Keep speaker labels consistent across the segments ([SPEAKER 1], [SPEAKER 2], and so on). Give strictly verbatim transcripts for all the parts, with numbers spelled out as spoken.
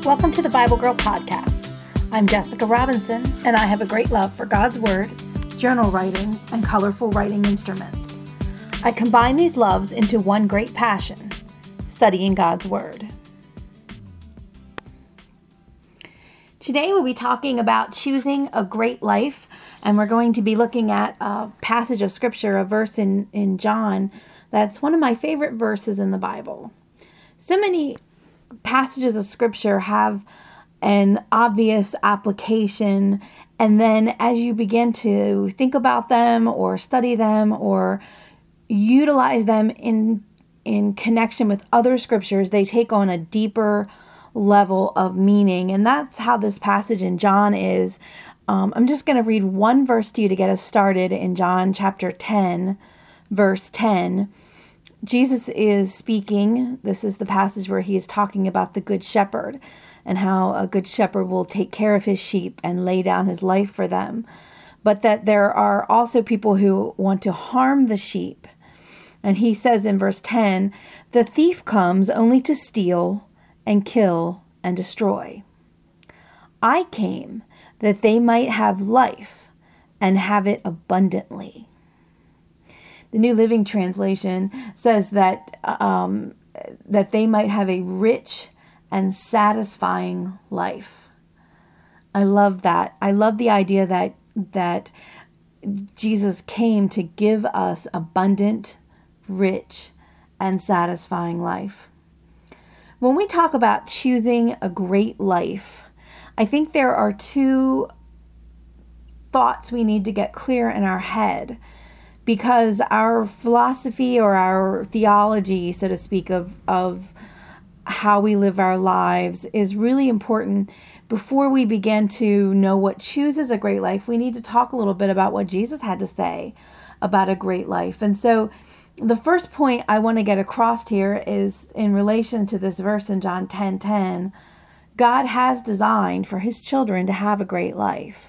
[SPEAKER 1] Welcome to the Bible Girl Podcast. I'm Jessica Robinson, and I have a great love for God's Word, journal writing, and colorful writing instruments. I combine these loves into one great passion, studying God's Word. Today we'll be talking about choosing a great life, and we're going to be looking at a passage of Scripture, a verse in, in John, that's one of my favorite verses in the Bible. So many passages of Scripture have an obvious application, and then as you begin to think about them or study them or utilize them in in connection with other scriptures, they take on a deeper level of meaning. And that's how this passage in John is. Um, I'm just going to read one verse to you to get us started in John chapter ten, verse ten. Jesus is speaking. This is the passage where he is talking about the good shepherd and how a good shepherd will take care of his sheep and lay down his life for them. But that there are also people who want to harm the sheep. And he says in verse ten, "The thief comes only to steal and kill and destroy. I came that they might have life and have it abundantly." The New Living Translation says that um, that they might have a rich and satisfying life. I love that. I love the idea that that Jesus came to give us abundant, rich, and satisfying life. When we talk about choosing a great life, I think there are two thoughts we need to get clear in our head, because our philosophy or our theology, so to speak, of, of how we live our lives is really important. Before we begin to know what chooses a great life, we need to talk a little bit about what Jesus had to say about a great life. And so the first point I want to get across here is in relation to this verse in John ten ten. God has designed for his children to have a great life.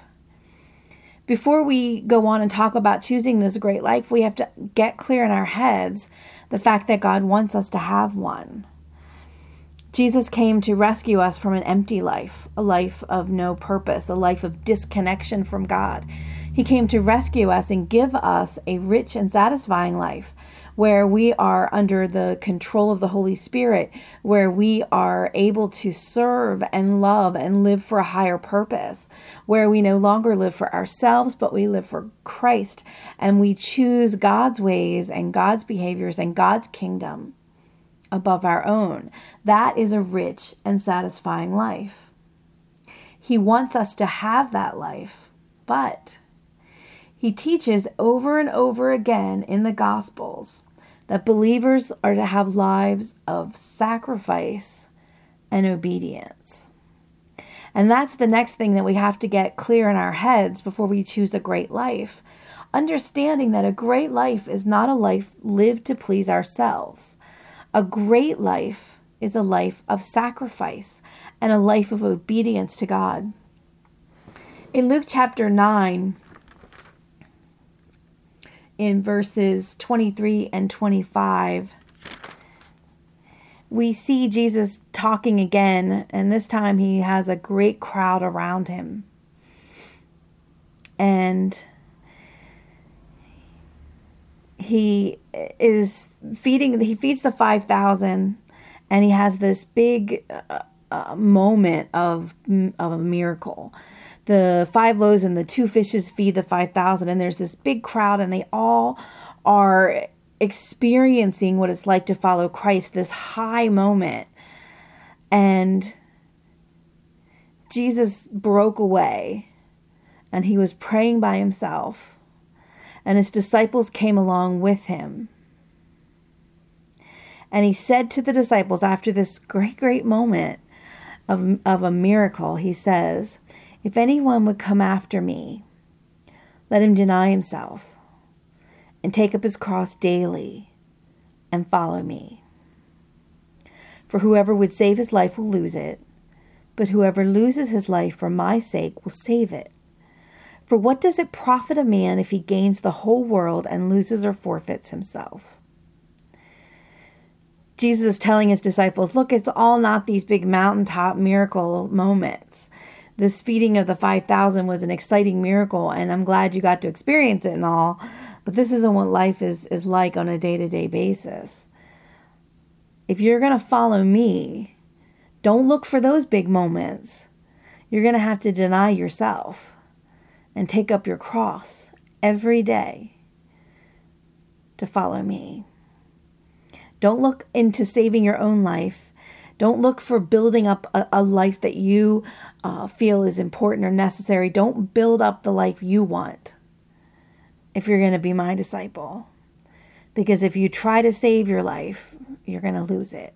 [SPEAKER 1] Before we go on and talk about choosing this great life, we have to get clear in our heads the fact that God wants us to have one. Jesus came to rescue us from an empty life, a life of no purpose, a life of disconnection from God. He came to rescue us and give us a rich and satisfying life where we are under the control of the Holy Spirit, where we are able to serve and love and live for a higher purpose, where we no longer live for ourselves, but we live for Christ, and we choose God's ways and God's behaviors and God's kingdom above our own. That is a rich and satisfying life. He wants us to have that life, but he teaches over and over again in the Gospels that believers are to have lives of sacrifice and obedience. And that's the next thing that we have to get clear in our heads before we choose a great life. Understanding that a great life is not a life lived to please ourselves. A great life is a life of sacrifice and a life of obedience to God. In Luke chapter nine, in verses twenty-three and twenty-five, we see Jesus talking again, and this time he has a great crowd around him. And he is feeding, he feeds the five thousand, and he has this big uh, uh, moment of, of a miracle. The five loaves and the two fishes feed the five thousand, and there's this big crowd, and they all are experiencing what it's like to follow Christ, this high moment. And Jesus broke away, and he was praying by himself, and his disciples came along with him. And he said to the disciples, after this great, great moment of, of a miracle, he says, "If anyone would come after me, let him deny himself and take up his cross daily and follow me. For whoever would save his life will lose it, but whoever loses his life for my sake will save it. For what does it profit a man if he gains the whole world and loses or forfeits himself?" Jesus is telling his disciples, look, it's all not these big mountaintop miracle moments. This feeding of the five thousand was an exciting miracle, and I'm glad you got to experience it and all, but this isn't what life is, is like on a day-to-day basis. If you're going to follow me, don't look for those big moments. You're going to have to deny yourself and take up your cross every day to follow me. Don't look into saving your own life. Don't look for building up a, a life that you uh, feel is important or necessary. Don't build up the life you want if you're going to be my disciple. Because if you try to save your life, you're going to lose it.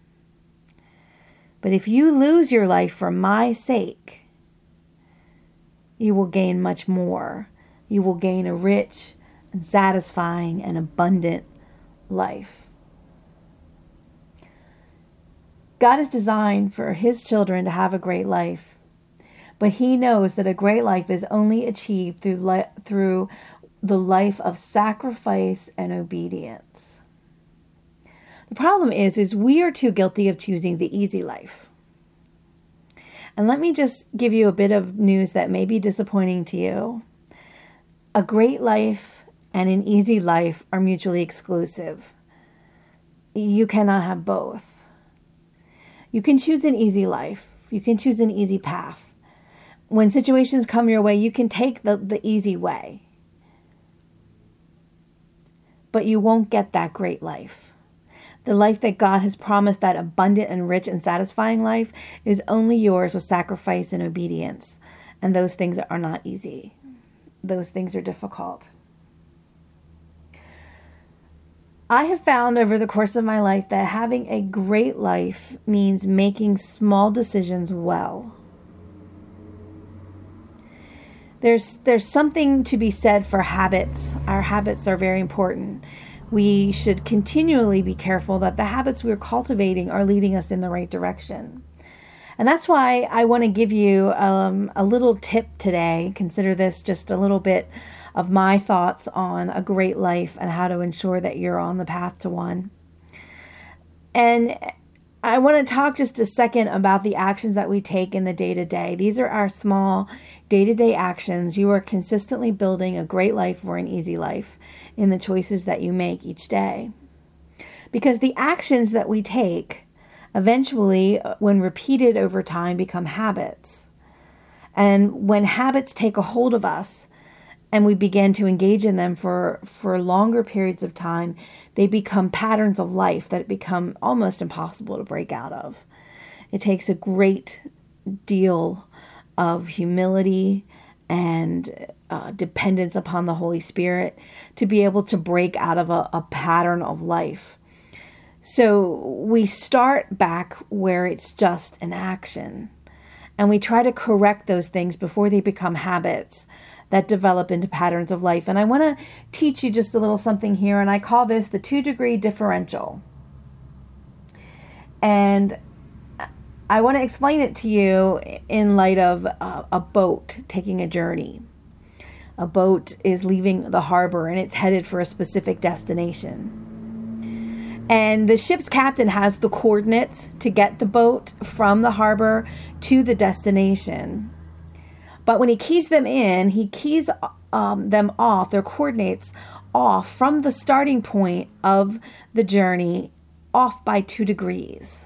[SPEAKER 1] But if you lose your life for my sake, you will gain much more. You will gain a rich and satisfying and abundant life. God is designed for his children to have a great life, but he knows that a great life is only achieved through li- through the life of sacrifice and obedience. The problem is, is we are too guilty of choosing the easy life. And let me just give you a bit of news that may be disappointing to you. A great life and an easy life are mutually exclusive. You cannot have both. You can choose an easy life. You can choose an easy path. When situations come your way, you can take the, the easy way. But you won't get that great life. The life that God has promised, that abundant and rich and satisfying life, is only yours with sacrifice and obedience. And those things are not easy. Those things are difficult. I have found over the course of my life that having a great life means making small decisions well. There's there's something to be said for habits. Our habits are very important. We should continually be careful that the habits we're cultivating are leading us in the right direction. And that's why I want to give you um, a little tip today. Consider this just a little bit of my thoughts on a great life and how to ensure that you're on the path to one. And I want to talk just a second about the actions that we take in the day-to-day. These are our small day-to-day actions. You are consistently building a great life or an easy life in the choices that you make each day. Because the actions that we take eventually, when repeated over time, become habits. And when habits take a hold of us, and we begin to engage in them for, for longer periods of time, they become patterns of life that become almost impossible to break out of. It takes a great deal of humility and uh, dependence upon the Holy Spirit to be able to break out of a, a pattern of life. So we start back where it's just an action, and we try to correct those things before they become habits that develop into patterns of life. And I want to teach you just a little something here, and I call this the two-degree differential. And I want to explain it to you in light of uh, a boat taking a journey. A boat is leaving the harbor, and it's headed for a specific destination. And the ship's captain has the coordinates to get the boat from the harbor to the destination. But when he keys them in, he keys um, them off, their coordinates off from the starting point of the journey, off by two degrees.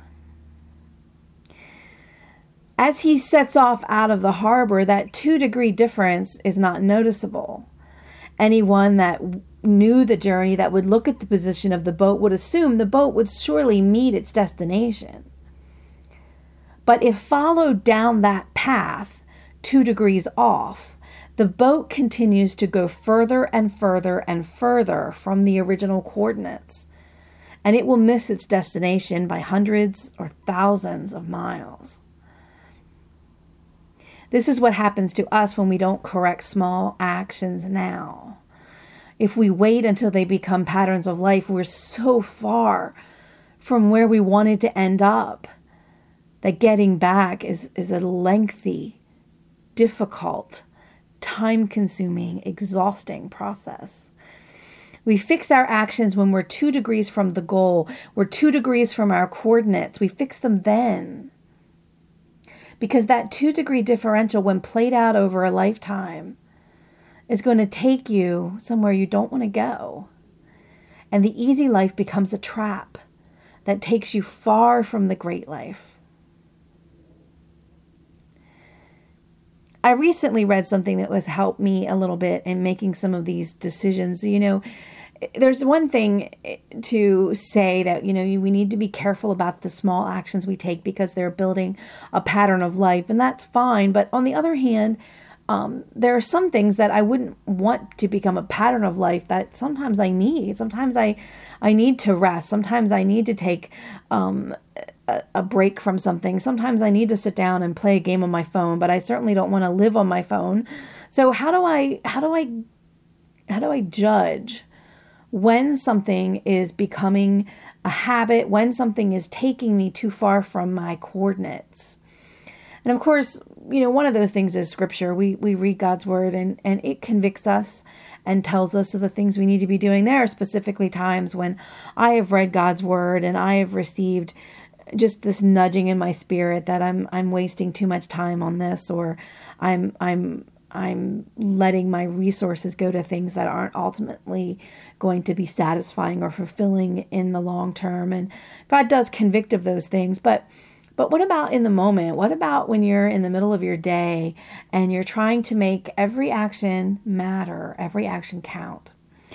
[SPEAKER 1] As he sets off out of the harbor, that two degree difference is not noticeable. Anyone that knew the journey, that would look at the position of the boat, would assume the boat would surely meet its destination. But if followed down that path, two degrees off, the boat continues to go further and further and further from the original coordinates, and it will miss its destination by hundreds or thousands of miles. This is what happens to us when we don't correct small actions now. If we wait until they become patterns of life, we're so far from where we wanted to end up that getting back is, is a lengthy, difficult, time-consuming, exhausting process. We fix our actions when we're two degrees from the goal. We're two degrees from our coordinates. We fix them then. Because that two degree differential, when played out over a lifetime, is going to take you somewhere you don't want to go. And the easy life becomes a trap that takes you far from the great life. I recently read something that was helped me a little bit in making some of these decisions. You know, there's one thing to say that, you know, we need to be careful about the small actions we take because they're building a pattern of life, and that's fine. But on the other hand, Um, there are some things that I wouldn't want to become a pattern of life that sometimes I need. Sometimes I, I need to rest. Sometimes I need to take um, a, a break from something. Sometimes I need to sit down and play a game on my phone, but I certainly don't want to live on my phone. So how do I, how do I, how do I judge when something is becoming a habit, when something is taking me too far from my coordinates? And of course, you know, one of those things is scripture. We we read God's word and, and it convicts us and tells us of the things we need to be doing. There are specifically times when I have read God's word and I have received just this nudging in my spirit that I'm I'm wasting too much time on this, or I'm I'm I'm letting my resources go to things that aren't ultimately going to be satisfying or fulfilling in the long term. And God does convict of those things, but But what about in the moment? What about when you're in the middle of your day and you're trying to make every action matter, every action count?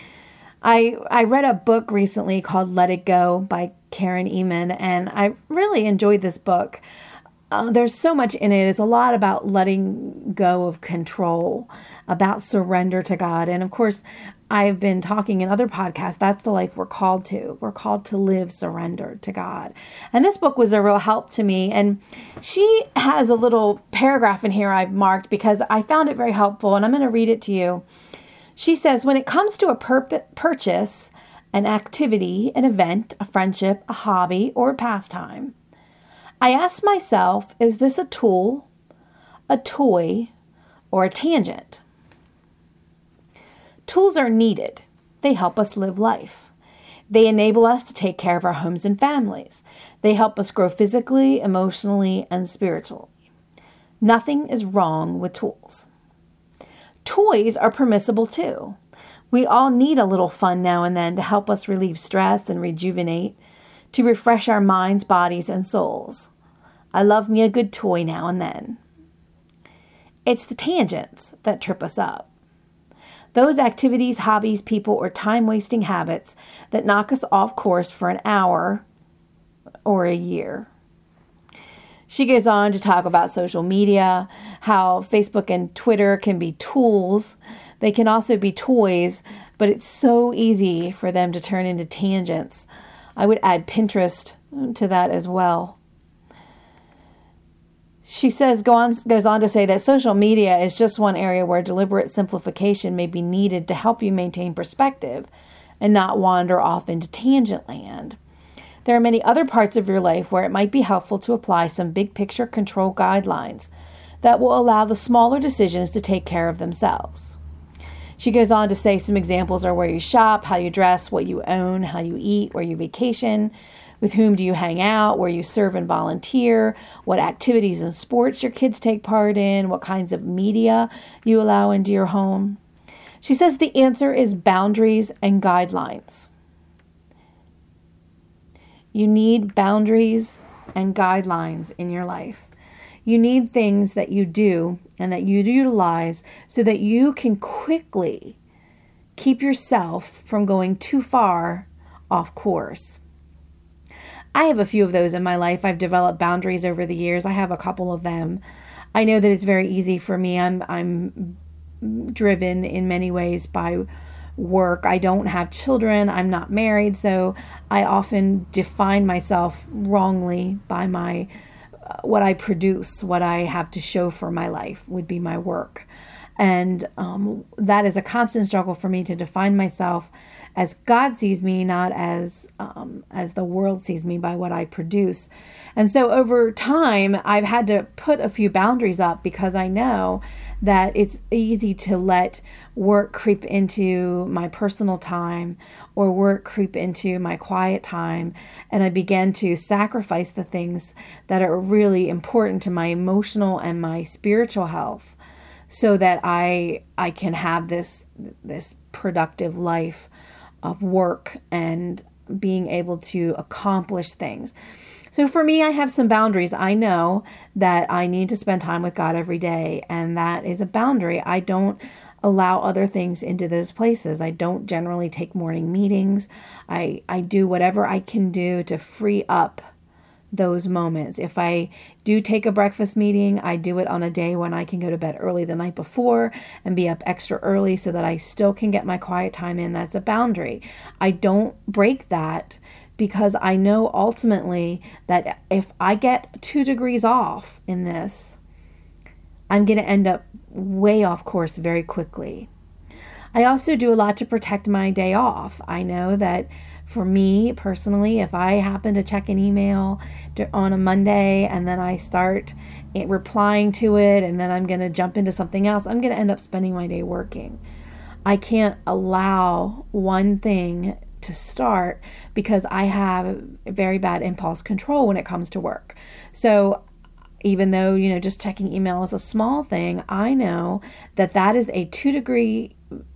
[SPEAKER 1] I I read a book recently called Let It Go by Karen Eman, and I really enjoyed this book. Uh, there's so much in it. It's a lot about letting go of control, about surrender to God. And of course, I've been talking in other podcasts, that's the life we're called to. We're called to live surrendered to God. And this book was a real help to me. And she has a little paragraph in here I've marked because I found it very helpful, and I'm going to read it to you. She says, when it comes to a pur- purchase, an activity, an event, a friendship, a hobby, or a pastime, I ask myself, is this a tool, a toy, or a tangent? Tools are needed. They help us live life. They enable us to take care of our homes and families. They help us grow physically, emotionally, and spiritually. Nothing is wrong with tools. Toys are permissible too. We all need a little fun now and then to help us relieve stress and rejuvenate, to refresh our minds, bodies, and souls. I love me a good toy now and then. It's the tangents that trip us up. Those activities, hobbies, people, or time-wasting habits that knock us off course for an hour or a year. She goes on to talk about social media, how Facebook and Twitter can be tools. They can also be toys, but it's so easy for them to turn into tangents. I would add Pinterest to that as well. She says, go on, goes on to say that social media is just one area where deliberate simplification may be needed to help you maintain perspective and not wander off into tangent land. There are many other parts of your life where it might be helpful to apply some big picture control guidelines that will allow the smaller decisions to take care of themselves. She goes on to say some examples are where you shop, how you dress, what you own, how you eat, where you vacation, with whom do you hang out, where you serve and volunteer, what activities and sports your kids take part in, what kinds of media you allow into your home. She says the answer is boundaries and guidelines. You need boundaries and guidelines in your life. You need things that you do and that you utilize so that you can quickly keep yourself from going too far off course. I have a few of those in my life. I've developed boundaries over the years. I have a couple of them. I know that it's very easy for me. I'm I'm driven in many ways by work. I don't have children. I'm not married, so I often define myself wrongly by my uh, what I produce, what I have to show for my life would be my work. And um, that is a constant struggle for me to define myself as God sees me, not as um, as the world sees me by what I produce. And so over time, I've had to put a few boundaries up because I know that it's easy to let work creep into my personal time or work creep into my quiet time, and I began to sacrifice the things that are really important to my emotional and my spiritual health so that I I can have this this productive life of work and being able to accomplish things. So for me, I have some boundaries. I know that I need to spend time with God every day, and that is a boundary. I don't allow other things into those places. I don't generally take morning meetings. I, I do whatever I can do to free up those moments. If I do take a breakfast meeting, I do it on a day when I can go to bed early the night before and be up extra early so that I still can get my quiet time in. That's a boundary. I don't break that because I know ultimately that if I get two degrees off in this, I'm going to end up way off course very quickly. I also do a lot to protect my day off. I know that for me personally, if I happen to check an email on a Monday and then I start replying to it and then I'm going to jump into something else, I'm going to end up spending my day working. I can't allow one thing to start because I have very bad impulse control when it comes to work. So even though, you know, just checking email is a small thing, I know that that is a two degree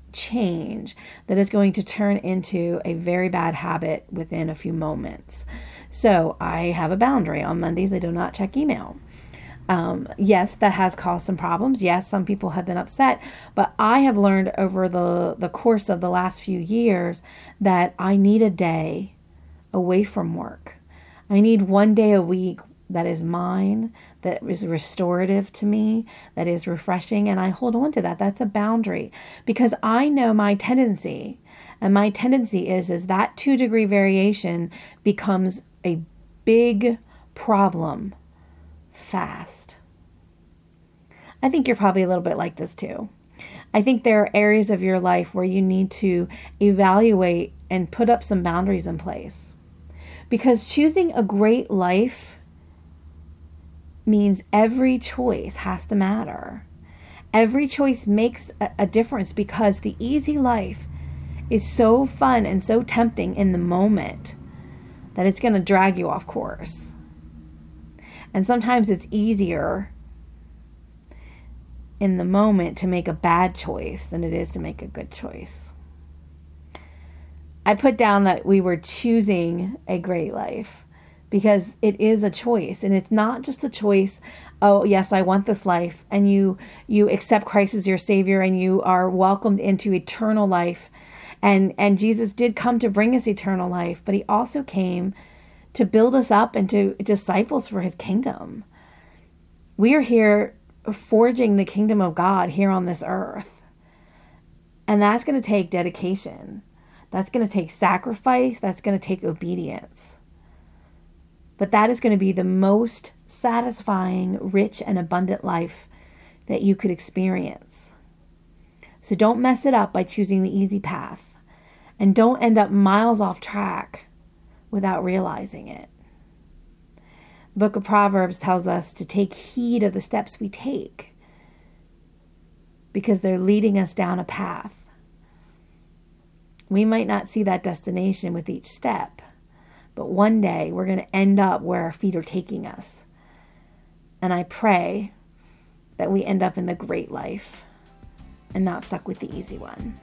[SPEAKER 1] change that is going to turn into a very bad habit within a few moments. So I have a boundary. On Mondays, I do not check email. Um, yes, that has caused some problems. Yes, some people have been upset, but I have learned over the, the course of the last few years that I need a day away from work. I need one day a week that is mine, that is restorative to me, that is refreshing, and I hold on to that. That's a boundary because I know my tendency, and my tendency is, is that two degree variation becomes a big problem fast. I think you're probably a little bit like this too. I think there are areas of your life where you need to evaluate and put up some boundaries in place. Because choosing a great life means every choice has to matter. Every choice makes a, a difference because the easy life is so fun and so tempting in the moment that it's going to drag you off course. And sometimes it's easier in the moment to make a bad choice than it is to make a good choice. I put down that we were choosing a great life because it is a choice, and it's not just a choice, oh yes, I want this life, and you you accept Christ as your Savior and you are welcomed into eternal life. And and Jesus did come to bring us eternal life, but he also came to build us up and to disciples for his kingdom. We are here forging the kingdom of God here on this earth. And that's going to take dedication. That's going to take sacrifice. That's going to take obedience. But that is going to be the most satisfying, rich, and abundant life that you could experience. So don't mess it up by choosing the easy path. And don't end up miles off track without realizing it. The book of Proverbs tells us to take heed of the steps we take because they're leading us down a path. We might not see that destination with each step, but one day we're going to end up where our feet are taking us. And I pray that we end up in the great life and not stuck with the easy one.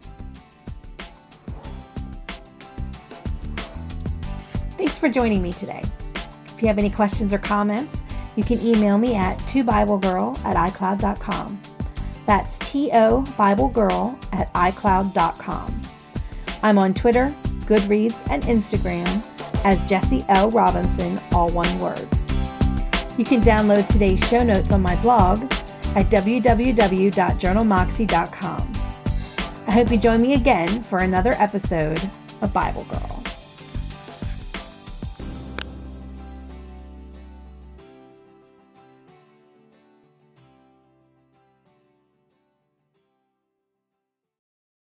[SPEAKER 1] Thanks for joining me today. If you have any questions or comments, you can email me at to bible girl at i cloud dot com. That's T O Bible Girl at i cloud dot com. I'm on Twitter, Goodreads, and Instagram as Jessie L. Robinson, all one word. You can download today's show notes on my blog at w w w dot journal moxie dot com. I hope you join me again for another episode of Bible Girl.